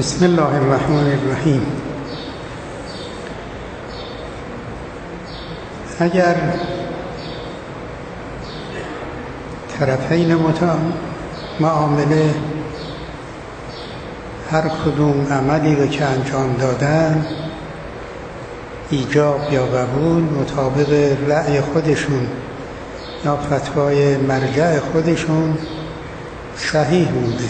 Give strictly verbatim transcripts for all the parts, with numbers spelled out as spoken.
بسم الله الرحمن الرحیم. اگر طرفین معامله هر کدوم عملی رو که انجام دادن ایجاب یا قبول مطابق رأی خودشون یا فتوای مرجع خودشون صحیح بوده،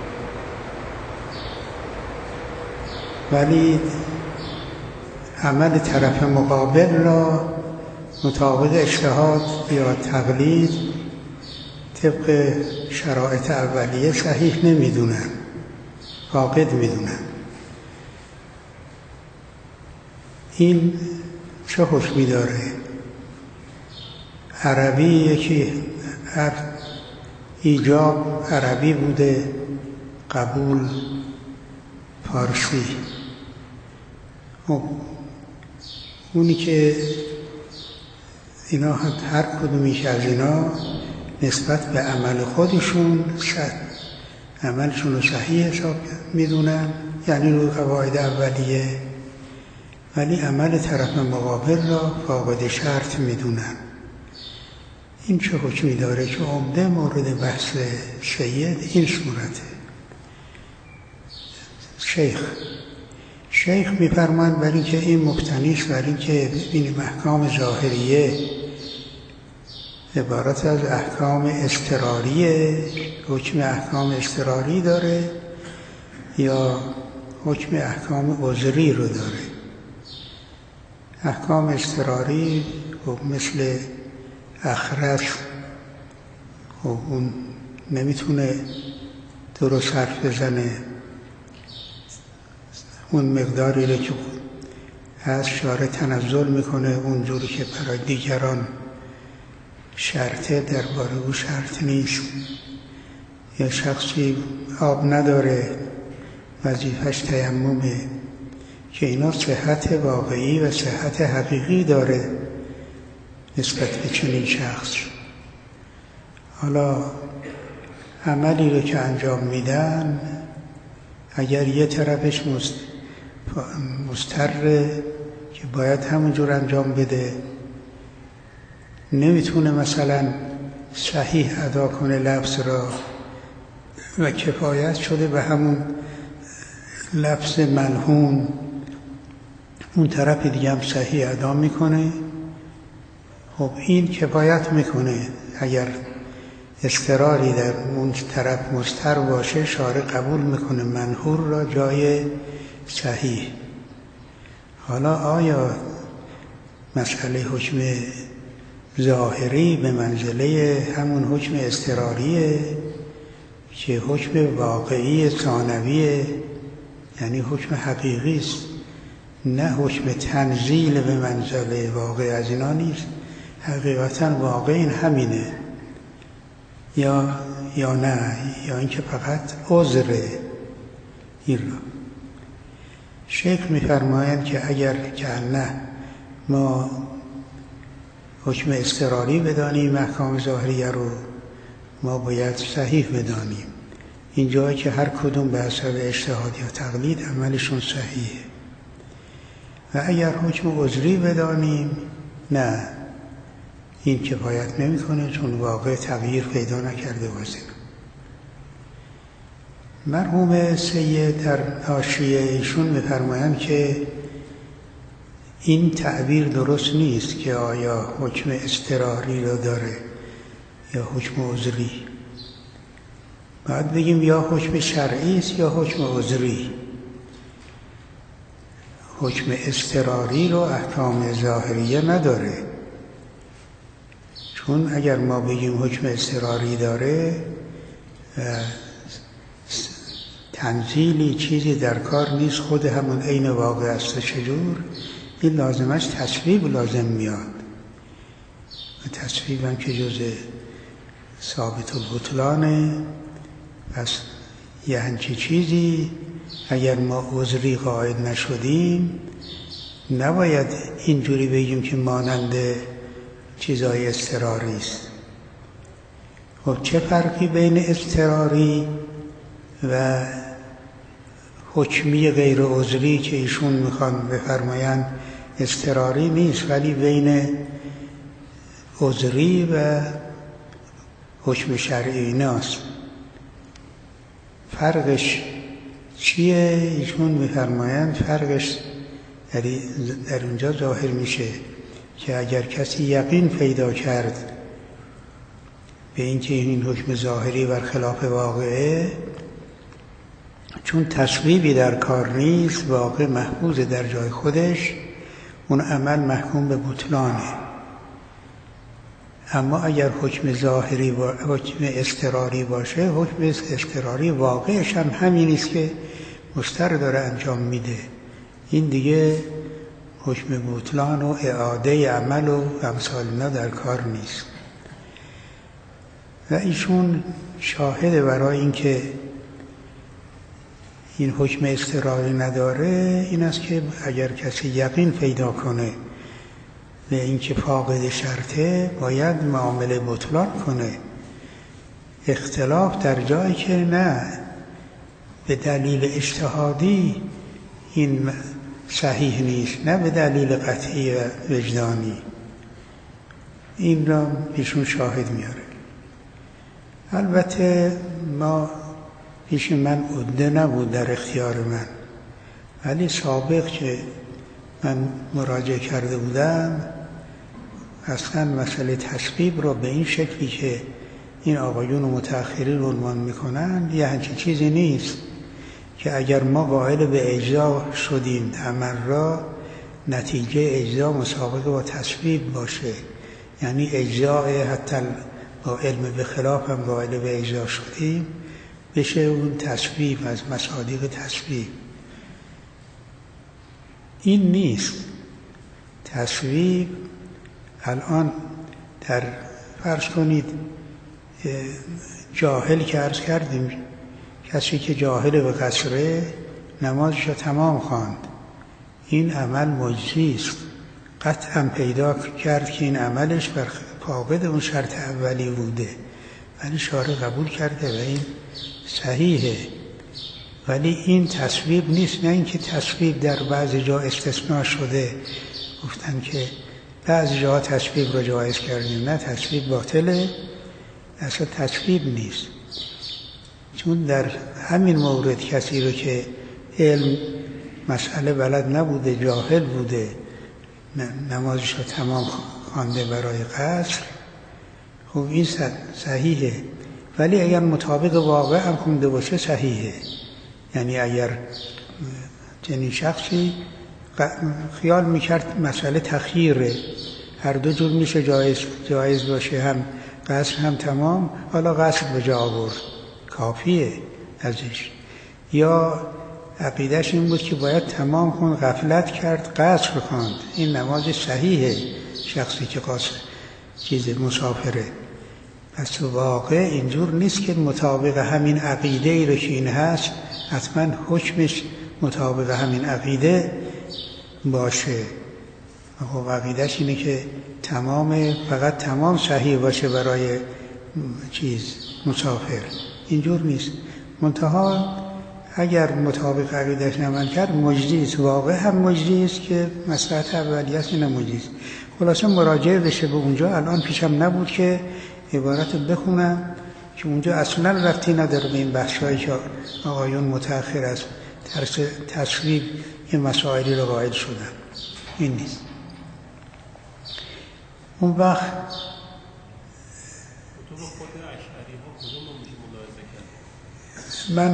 ولی عمل طرف مقابل را مطابق اجتهاد یا تقلید طبق شرایط اولیه صحیح نمیدونن، فاقد میدونن. این چه حکمی داره؟ عربی یکی ایجاب عربی بوده، قبول فارسی. اونی که اینا هر کدومیش از اینا نسبت به عمل خودشون عملشون رو صحیح حساب میدونن، یعنی روی قواعد اولیه، ولی عمل طرف مقابل را فاقد شرط میدونن. این چه حکمی داره که عمده مورد بحث سید این صورته. شیخ شیخ میفرماند برای که این مقتنیست، برای این که ببینیم احکام ظاهریه عبارت از احکام اضطراریه، حکم احکام اضطراری داره یا حکم احکام عذری رو داره. احکام اضطراری مثل اخرس، خب اون نمیتونه درست حرف بزنه، اون مقداری رو که از شارع تنزل میکنه اونجوری که برای دیگران شرطه درباره او شرط نیست. یا شخصی آب نداره وظیفش تیممه، که اینا صحت واقعی و صحت حقیقی داره نسبت به چنین شخص. حالا عملی رو که انجام میدن اگر یه طرفش مضطره که باید همونجور انجام بده، نمیتونه مثلا صحیح ادا کنه لفظ را و کفایت شده به همون لفظ ملحون، اون طرف دیگه هم صحیح ادا میکنه، خب این کفایت میکنه. اگر اضطراری در اون طرف مضطر باشه شارع قبول میکنه منحور را جای صحیح. حالا آیا مسئله حکم ظاهری به منزله همون حکم اضطراریه که حکم واقعی ثانویه، یعنی حکم حقیقی است، نه حکم تنزیل به منزله واقع از اینا نیست، حقیقتا واقع این همینه، یا یا نه، یا اینکه فقط عذره. این را شیخ می‌فرمایند که اگر که نه ما حکم اضطراری بدانیم احکام ظاهریه رو، ما باید صحیح بدانیم. این جایی که هر کدوم به حسب اجتهاد یا تقلید عملشون صحیحه. و اگر حکم عذری بدانیم نه، این کفایت نمی‌کنه، چون واقع تغییر پیدا نکرده باشه. مرحوم سید در حاشیه ایشون می‌فرمایند که این تعبیر درست نیست که آیا حکم اضطراری رو داره یا حکم عذری. باید بگیم یا حکم شرعی است یا حکم عذری. حکم اضطراری رو احکام ظاهریه نداره، چون اگر ما بگیم حکم اضطراری داره تنزیلی چیزی در کار نیست، خود همون عین واقع است. چجور؟ این لازمش تصویب لازم میاد و تصویب هم که جز ثابت البطلانه. پس یه همچی چیزی اگر ما عذری قائل نشدیم نباید اینجوری بگیم که مانند چیزای اضطراری است. خب چه فرقی بین اضطراری و حکمی غیر عذری که ایشون میخوان بفرمایند اضطراری نیست، ولی بین عذری و حکم شرعی ایناست. فرقش چیه؟ ایشون میفرمایند فرقش در اونجا ظاهر میشه که اگر کسی یقین پیدا کرد به اینکه این حکم ظاهری برخلاف واقعه، چون تصویبی در کار نیست، واقع محفوظ در جای خودش، اون عمل محکوم به بطلانه. اما اگر حکم ظاهری و حکم اضطراری باشه، حکم اضطراری واقعش هم همین است که مضطر داره انجام میده، این دیگه حکم بطلان و اعاده عمل و امثال اینا در کار نیست. و ایشون شاهد برای اینکه این حکم اضطراری نداره این است که اگر کسی یقین پیدا کنه به اینکه فاقد شرطه، باید معامله بطلان کنه. اختلاف در جایی که نه به دلیل اجتهادی این صحیح نیست، نه به دلیل قطعی و وجدانی. این را ایشون شاهد میاره. البته ما پیش من عده نبود در اختیار من، ولی سابق که من مراجعه کرده بودم اصلا مسئله تصویب رو به این شکلی که این آقایون و متأخرین عنوان میکنن یه همچین چیزی نیست که اگر ما قائل به اجزا شدیم عمل را، نتیجه اجزا مسابقه با تصویب باشه. یعنی اجزا حتی با علم به خلاف هم قائل به اجزا شدیم، بشه اون تصویب از مصادیق تصویب. این نیست. تصویب الان در فرض کنید جاهل که عرض کردیم، کسی که جاهل به قصره نمازش رو تمام خواند، این عمل مجزی است. قطعا پیدا کرد که این عملش بر فاقد اون شرط اولی بوده، ولی شارع قبول کرده و این صحیحه. ولی این تصویب نیست. نه اینکه تصویب در بعضی جا استثناء شده، گفتن که بعضی جا تصویب رو جایز کردیم، نه، تصویب باطله، اصلا تصویب نیست. چون در همین مورد کسی رو که علم مسئله بلد نبوده، جاهل بوده، نمازش رو تمام خوانده برای قصر، خب این صحیحه. ولی اگر مطابق واقع هم خونده باشه صحیحه. یعنی اگر چنین شخصی خیال میکرد مسئله تخییره، هر دو جور میشه جایز, جایز باشه، هم قصر هم تمام، حالا قصر به جا آورد، کافیه ازش. یا عقیدهش این بود که باید تمام خون، غفلت کرد قصر خواند، این نماز صحیحه. شخصی که قاصر چیز مسافره. پس واقع اینجور نیست که مطابق همین عقیده ای رو که این هست حتما حکمش مطابق همین عقیده باشه. خب عقیدهش اینه که تمام، فقط تمام صحیح باشه برای چیز مسافر. اینجور نیست. منتها اگر مطابق عقیدهش نعمل کرد مجزی است. واقع هم مجزی است که مصلحت اولیه است، اینم مجزی است. خلاصه مراجعه بشه به اونجا. الان پیشم نبود که عبارت بخونم که اونجا اصلا ربطی نداره به این بحثایی که آقایون متأخر از ترس تصویب این مسائلی رو قائل شدن. این نیست. اون وقت من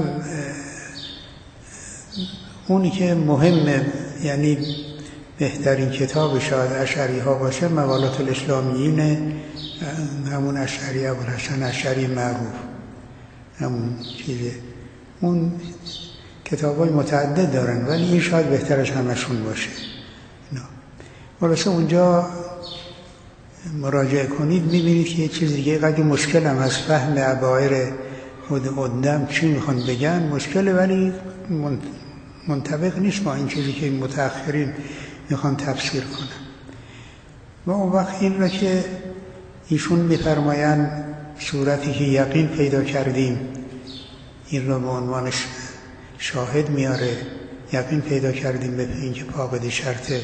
اونی که مهمه، یعنی بهترین کتاب شاید اشعری ها باشه، مقالات الاسلامیین، همون اشعری ابوالحسن اشعری معروف، همون چیزه. اون کتاب های متعدد دارن ولی این شاید بهترش همشون باشه. خلاصه اونجا مراجعه کنید میبینید که یه چیز دیگه قدر مشکل هم از فهم عبایر قدم چی میخوان بگن مشکله، ولی منطبق نیست با این چیزی که متأخرین میخوان تفسیر کنن. و اون وقت این را که ایشون میفرمایند صورتی که یقین پیدا کردیم، این را به عنوانش شاهد میاره، یقین پیدا کردیم به اینکه فاقد شرطه،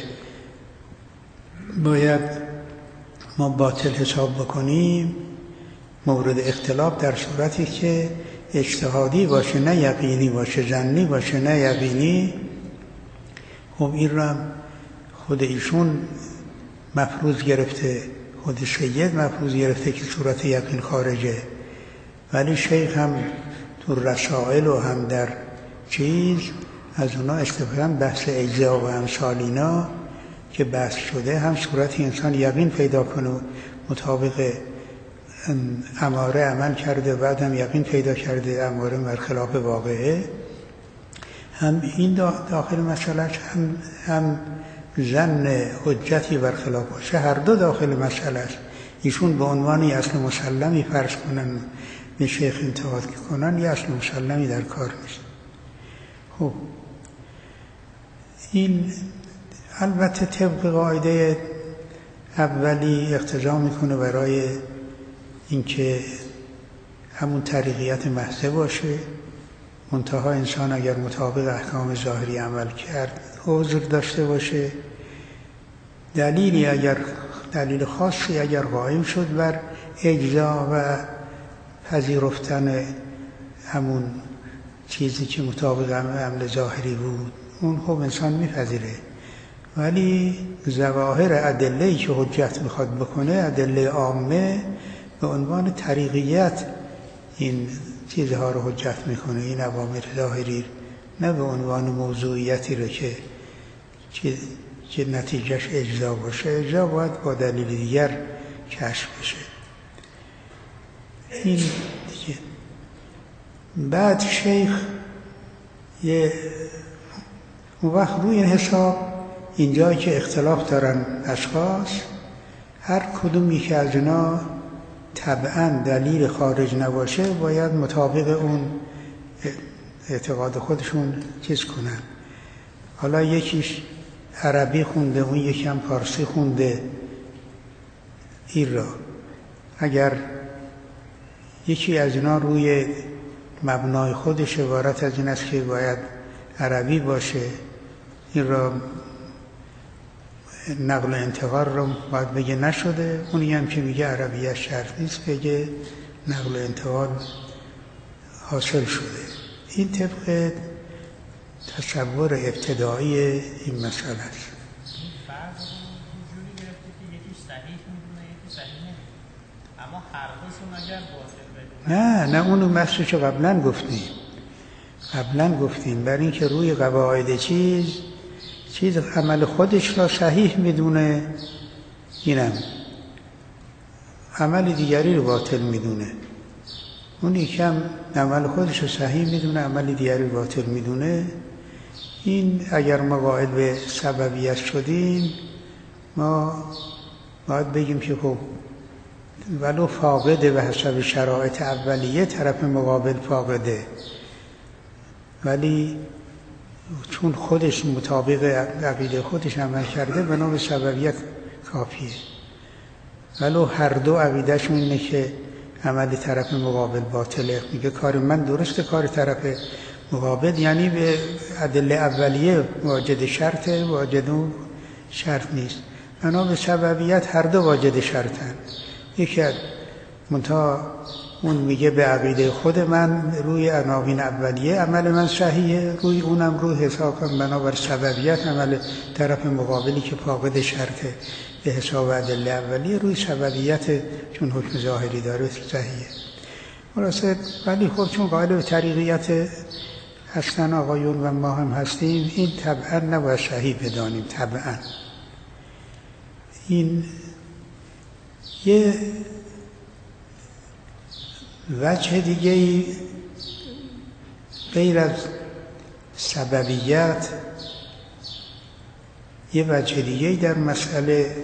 باید ما باطل حساب بکنیم. مورد اختلاف در صورتی که اجتهادی باشه، نه یقینی باشه، ظنی باشه نه یقینی. خب این رو هم خود ایشون مفروض گرفته، خود سید مفروض گرفته که صورت یقین خارجه، ولی شیخ هم تو رسائل و هم در چیز از اونا استفاده، بحث اجزا و امثال اینا که بحث شده، هم صورتی انسان یقین پیدا کنه مطابق اماره عمل کرده، بعد هم یقین پیدا کرده اماره برخلاف واقعه، هم این داخل مسئله هم هم ظن حجتی برخلاف باشه، هر دو داخل مسئله است. ایشون به عنوانی اصل مسلمی فرض کنن به شیخ انتقاد کنن، یه اصل مسلمی در کار نیست. خب این البته طبق قاعده اولی اقتضا میکنه برای اینکه همون طریقیت محضه باشه، منتها انسان اگر مطابق احکام ظاهری عمل کرد عذر داشته باشه، دلیلی اگر دلیل خاصی اگر قائم شد بر اجزا و پذیرفتن همون چیزی که مطابق عمل ظاهری بود، اون خب انسان میپذیره. ولی ظواهر ادله‌ای که حجت میخواد بکنه، ادله عامه، به عنوان طریقیت این چیزها رو حجت میکنه، این اوامر ظاهری، نه به عنوان موضوعیتی رو که که نتیجهش اجزا باشه. اجزا باید با دلیل دیگر کشف بشه. این دیگه. بعد شیخ یه اون وقت روی این حساب اینجایی که اختلاف دارن اشخاص، هر کدومی که از اینا طبعا دلیل خارج نباشه باید مطابق اون اعتقاد خودشون چیز کنن. حالا یکیش عربی خونده، اون یکی هم پارسی خونده، این را اگر یکی از اینا روی مبنای خودش عبارت از این است که باید عربی باشه، این را نقل و انتقال رو باید بگه نشده، اونی هم که میگه عربیت شرط نیست بگه نقل و انتقال حاصل شده. این طبق تصور ابتدایی این مسئله است. نه نه اونو مسئله قبلا گفتیم قبلا گفتیم برای اینکه روی قواعد چیز چیز عمل خودش را صحیح میدونه، اینم عمل دیگری رو باطل میدونه. اون یکم عمل خودش رو صحیح میدونه، عمل دیگری رو باطل میدونه. این اگر ما قائل به سببیت شدیم، ما باید بگیم که خب ولو فاقده به حسب شرایط اولیه، طرف مقابل فاقده، ولی چون خودش مطابق عقیده خودش عمل کرده بنا به سببیت کافیه. ولو هر دو عقیدهشون اینه که عمل طرف مقابل باطله، میگه کار من درسته، کار طرف مقابل، یعنی به ادله اولیه واجد شرطه، واجد اون شرط نیست. بنا به سببیت هر دو واجد شرطن. یکی از منتها اون میگه به عقیده خود من روی عناوین اولیه عمل من صحیحه، روی اونم روی حساب کنم بنابر سببیت عمل طرف مقابلی که فاقد شرطه به حساب ادله اولیه روی سببیت چون حکم ظاهری داره صحیحه. خلاصه ولی خب چون قائل به طریقیت هستن آقایون و ما هم هستیم، این طبعا نباید صحیح بدانیم. طبعا این یه وجه دیگه غیر از سببیت، یه وجه دیگه در مسئله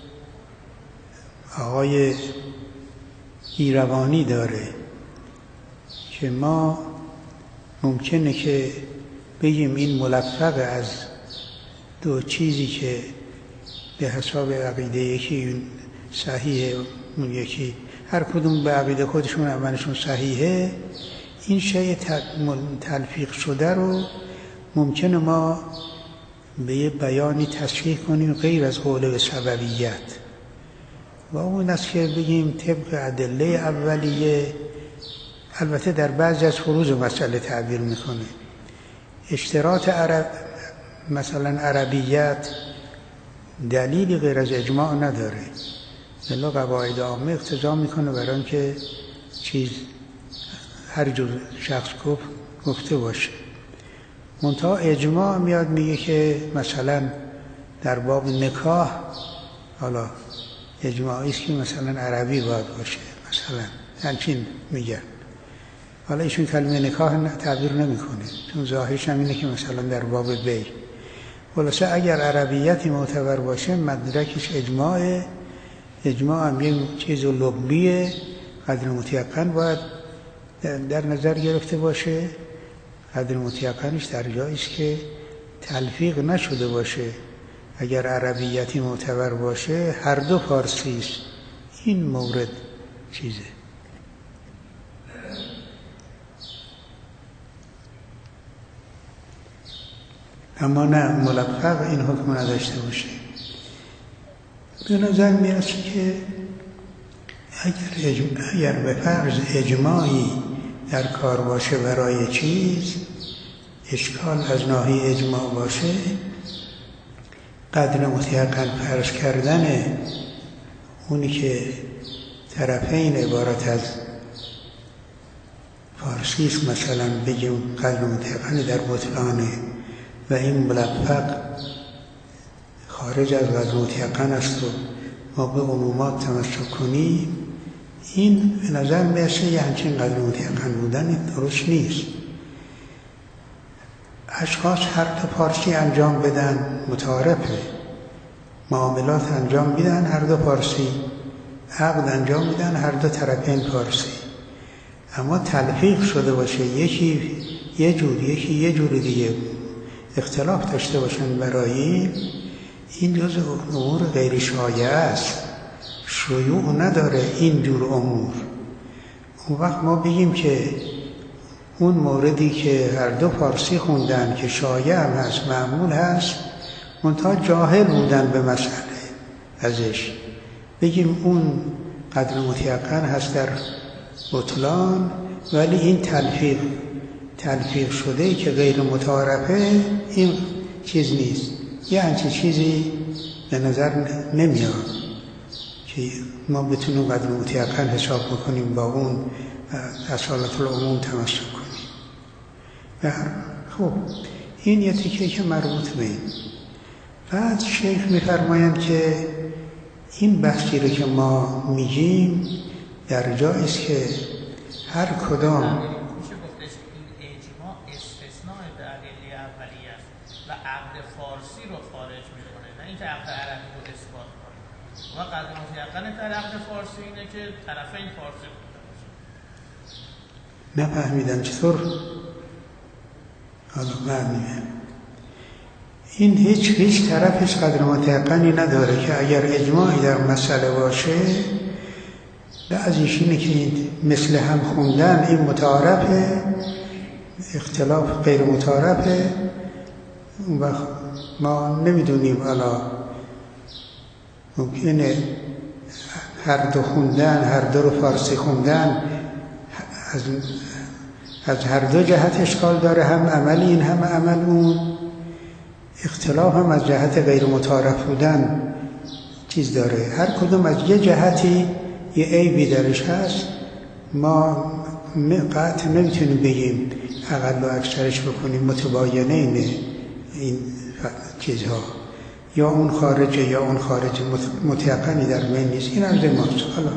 آقای ایروانی داره که ما ممکنه که بگیم این ملفق از دو چیزی که به حساب عقیده، یکی صحیحه اون یکی هر کدوم به عقیده خودشون عملشون صحیحه، این شیء تلفیق شده رو ممکنه ما به یه بیانی تصریح کنیم غیر از قول به سببیت، و اون است که بگیم طبق ادله اولیه، البته در بعضی از فروض مسئله تعبیر میکنه. اشتراط عرب مثلا عربیت دلیلی غیر از اجماع نداره، الا قواعد عامه اقتضا میکنه برای اینکه چیز هر جور شخص گفت گفته باشه. منتها اجماع میاد میگه که مثلا در باب نکاح، حالا اجماعی است که مثلا عربی باید باشه، مثلا همچین میگن. حالا ایشون کلمه نکاح تعبیر نمیکنه، چون ظاهرش هم اینه که مثلا در باب بی. خلاصه اگر عربیتی معتبر باشه مدرکش اجماعه. اجماع هم یه چیز لغویه، قدر متیقن باید در نظر گرفته باشه. قدر متیقنش در جایی است که تلفیق نشده باشه. اگر عربیتی معتبر باشه هر دو فارسی است. این مورد چیزه. اما نه ملفق این حکم نداشته باشه. به نظر میاد که اگر, اجماع اگر به فرض اجماعی در کار باشه برای چیز، اشکال از ناحیه اجماع باشه، قدر متیقن فرض کردن اونی که طرفین عبارت از فارسی است، مثلا بگیم قدر متیقن در بطلانه و این ملفق خارج از قدر متیقن است و ما به عمومات تمسک کنیم، این به نظر میرسه یه همچین قدر متیقن بودن درست نیست. اشخاص هر دو فارسی انجام بدن متعارفه، معاملات انجام میدن هر دو فارسی، عقد انجام میدن هر دو طرفین فارسی، اما تلفیق شده باشه یکی یه جور یکی یه جور دیگه اختلاف داشته باشن برای این جزء امور غیر شایعه است، شیوع نداره این جور امور. اون وقت ما بگیم که اون موردی که هر دو فارسی خوندن که شایع هم هست معمول هست منتها جاهل بودن به مسئله ازش، بگیم اون قدر متیقن هست در بطلان، ولی این تلفیق تلفیق شده که غیر متعارفه این چیز نیست. یه همچین چیزی به نظر نمیاد که ما بتونیم قدر متیقن حساب بکنیم با اون اصالت العموم تمسک کنیم. و خب این یه تیکه که مربوط به این. بعد شیخ میفرمایند که این بحثی رو که ما میگیم در جایی است که هر کدام و قدر متیقن در عقد فارسی اینه که طرفین فارسی بوده باشه. نفهمیدم چطور؟ حالا معنیه این هیچ هیچ طرفش قدر متیقنی نداره که اگر اجماعی در مسئله باشه، بعضیش اینه که مثل هم خوندن این متعارفه، اختلاف غیر متعارفه، و ما نمیدونیم حالا ممکنه هر دو خوندن هر دو رو فارسی خوندن از, از هر دو جهت اشکال داره، هم عمل این هم عمل اون. اختلاف هم از جهت غیر متعارف بودن چیز داره، هر کدوم از یه جهتی یه عیبی درش هست. ما قطع نمیتونیم بگیم اقل و اکثرش بکنیم متباینه اینه این چیزها، یا اون خارجه یا اون خارجه، متیقنی در بین نیست. این عرض ماست. حالا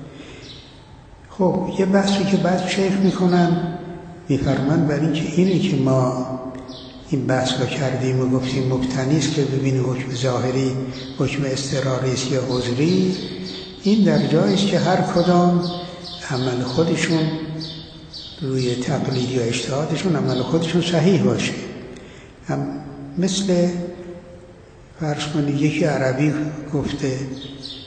خب یه بحثی که بعد شیخ میکنن میفرمان برای اینکه اینی که ما این بحث رو کردیم و گفتیم مبتنی است که ببینیم حکم ظاهری حکم اضطراری است یا عذری، این در جایی است که هر کدام عمل خودشون روی تقلید یا اجتهادشون عمل خودشون صحیح باشه. هم مثل فرض کنید یکی عربی گفته،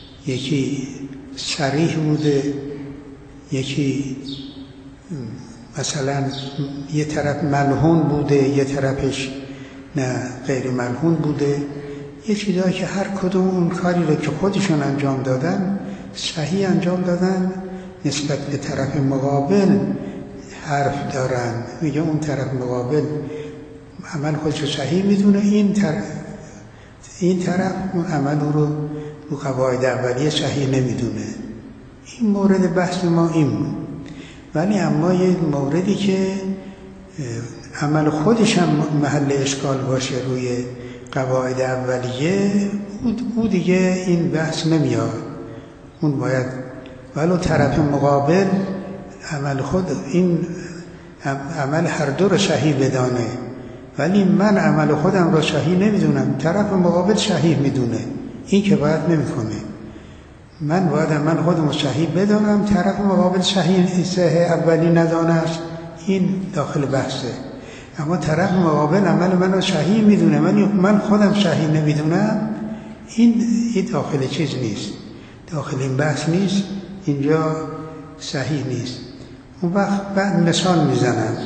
یکی صریح بوده، یکی مثلا یه طرف ملحون بوده، یه طرفش نه غیر ملحون بوده، یه چیزایی که هر کدوم اون کاری رو که خودشون انجام دادن صحیح انجام دادن، نسبت به طرف مقابل حرف دارن، میگه اون طرف مقابل عمل خودش رو صحیح میدونه، این طرف این طرف اون عمل رو رو قواعد اولیه صحیح نمیدونه. این مورد بحث ما این بود. ولی اما یه موردی که عمل خودش هم محل اشکال باشه روی قواعد اولیه، او دیگه این بحث نمیاد. اون باید ولو طرف مقابل عمل خود این عمل هر دو رو صحیح بدانه، ولی من عمل خودم رو صحیح نمیدونم، طرف مقابل صحیح میدونه، این که باید نمیکنه. من باید عمل خودم رو صحیح بدانم، طرف مقابل صحیح صحیح اولی ندانه است، این داخل بحثه. اما طرف مقابل عمل من رو صحیح میدونه، من من خودم صحیح نمیدونم، این این داخل چیز نیست، داخل این بحث نیست، اینجا صحیح نیست. اون وقت بعد مثال میزنم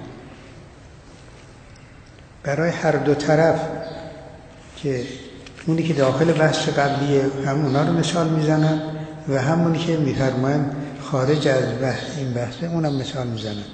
برای هر دو طرف که اونی که داخل بحث قبلیه هم اونا رو مثال میزنم و همونی که میفرماین خارج از بحث این بحثه اونم مثال میزنم.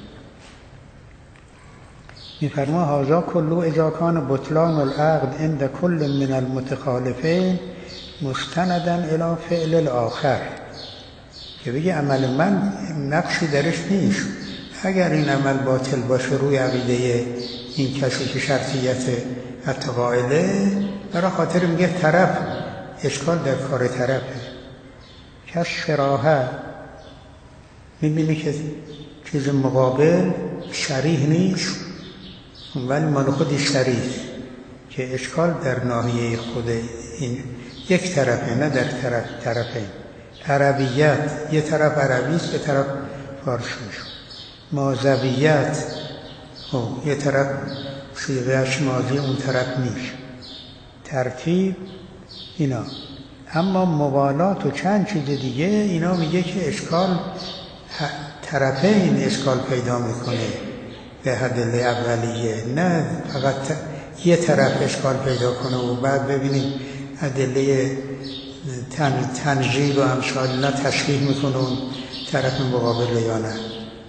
میفرما هذا کلو اذا کان بطلان العقد عند کل من المتخالفین مستندا الی فعل الاخر، که بگه عمل من نقشی درش نیست، اگر این عمل باطل باشه روی عقیده این کسی که شرطیت حتی قائله، برای خاطر میگه طرف اشکال در کار طرفه. کس شراحه میبینی که چیز مقابل شریح نیست ولی مال خودش شریح، که اشکال در ناحیه خود این یک طرفه، نه در طرف طرفین. عربیت یه طرف عربیست یه طرف فارسیش. ماضویت یه طرف صیغه‌اش ماضی اون طرف نیست. ترتیب اینا. اما موالات و چند چیز دیگه اینا میگه که اشکال طرفین اشکال پیدا میکنه به ادله اولیه، نه فقط یه طرف اشکال پیدا کنه و بعد ببینیم ادله تن تنجیل و امثال اینا تشریح میکنه اون طرف مقابل یا نه.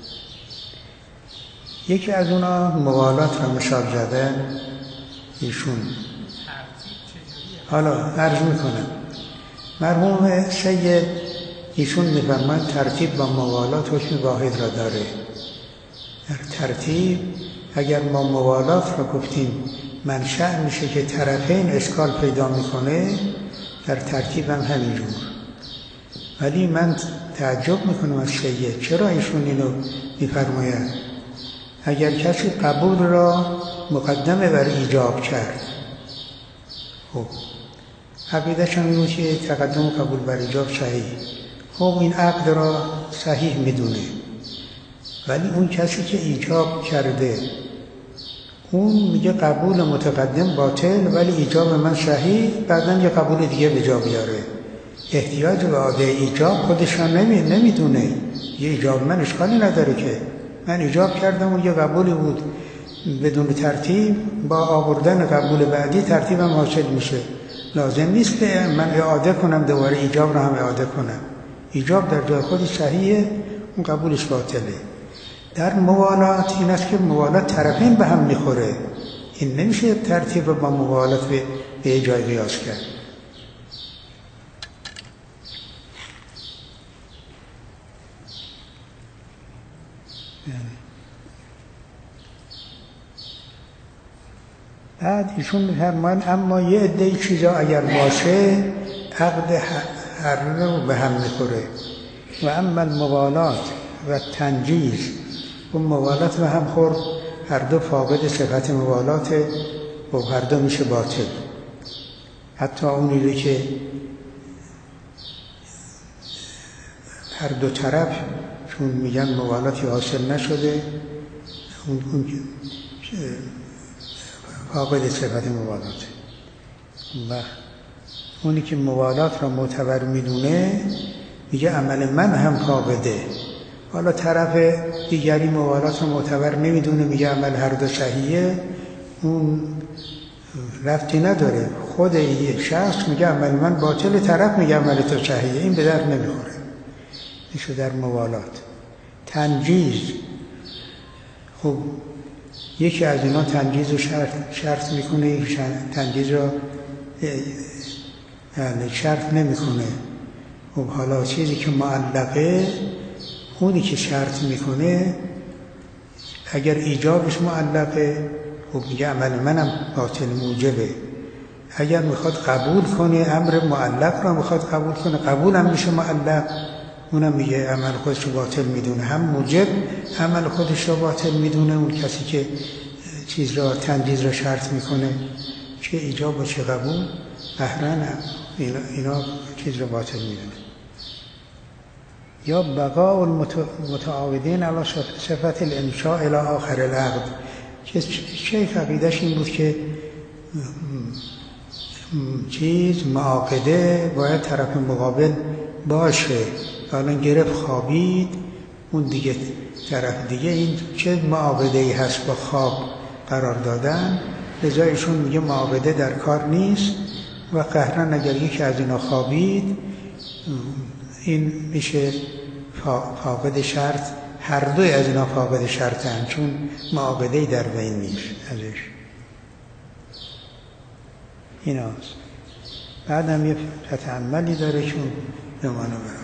یکی از اونا موالات رو مثال زدن ایشون. حالا عرض میکنم مرحوم سید ایشون میفرماند ترتیب با موالات حکم واحد را داره. در ترتیب اگر ما موالات را گفتیم منشأ میشه که طرفین اشکال پیدا میکنه، در ترتیب هم همینجور. ولی من تعجب میکنم از سید چرا ایشون اینو میفرماید. اگر کسی قبول را مقدمه بر ایجاب کرد، خب عقیده‌ش هم اینه که تقدم قبول بر ایجاب صحیح، خب این عقد را صحیح میدونه. ولی اون کسی که ایجاب کرده اون میگه قبول متقدم باطل ولی ایجاب من صحیح، بعداً یه قبول دیگه به جا بیاره. احتیاج به عاده ایجاب خودش هم نمی نمیدونه. یه ایجاب من اشکالی نداره که من ایجاب کردم و یه قبولی بود بدون ترتیب، با آوردن قبول بعدی ترتیبم حاصل میشه. لازم نیست که من اعاده کنم دوباره ایجاب رو هم اعاده کنم. ایجاب در جای خودی صحیحه، اون قبولش باطله. در موالات این است که موالات طرفین به هم میخوره، این نمیشه ترتیب رو با موالات به, به جای قیاس کرد. بعد ایشون میفرماین اما یه عده چیزا اگر باشه عقد هر رو به هم میخوره. و اما الموالات و تنجیز، اون موالات به هم خورد هر دو فاقد صفت موالات و هر دو میشه باطل. حتی اونی رو که هر دو طرف چون میگن موالاتی حاصل نشده، اون, اون فاقد صفت موالات. و اونی که موالات را معتبر میدونه میگه عمل من هم فاقده حالا طرف دیگری موالات رو معتبر نمیدونه، میگه عمل هر دو صحیحه، اون ربطی نداره. خود یه شخص میگه عمل من باطل، طرف میگه عمل تو صحیحه، این به درد نمیخوره. میشه در موالات. تنجیز، خب یکی از اینا تنجیز رو شرط, شرط میکنه، یکی تنجیز رو یعنی شرط نمیکنه. خب حالا چیزی که معلقه، اونی که شرط میکنه اگر ایجابش معلقه، خب میگه عمل منم باطل موجبه. اگر میخواد قبول کنه امر معلق رو میخواد قبول کنه، قبول هم میشه معلق، اونم میگه عمل خودش رو باطل میدونه. هم موجب عمل خودش رو باطل میدونه، اون کسی که چیز را تنجیز را شرط میکنه، چه ایجاب و چه قبول، قهرن اینا, اینا چیز را باطل میدونه. یا بقاء المتعاقدین علی صفت الانشاء الی آخر العقد. شیخ عقیدش این بود که چیز معاقده باید طرف مقابل باشه. حالا گرفت خوابید، اون دیگه طرف دیگه، این چه معاقده‌ای هست با خواب قرار دادن، لذا ایشون میگه معاقده در کار نیست و قهرن اگر یکی از اینا خوابید این میشه فاقد شرط، هر دوی از اینا فاقد شرطن، چون معاقده‌ای در بین نیست ازش. این هست. بعد هم یه فتح عملی داره چون به معنی